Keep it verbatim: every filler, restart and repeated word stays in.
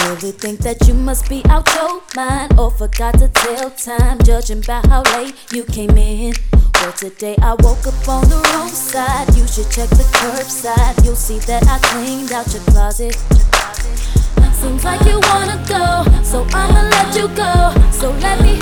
really think that you must be out your mind or forgot to tell time, judging by how late you came in. Well, today I woke up on the wrong side. You should check the curbside. You'll see that I cleaned out your closet. Seems like you wanna go, so I'ma let you go. So let me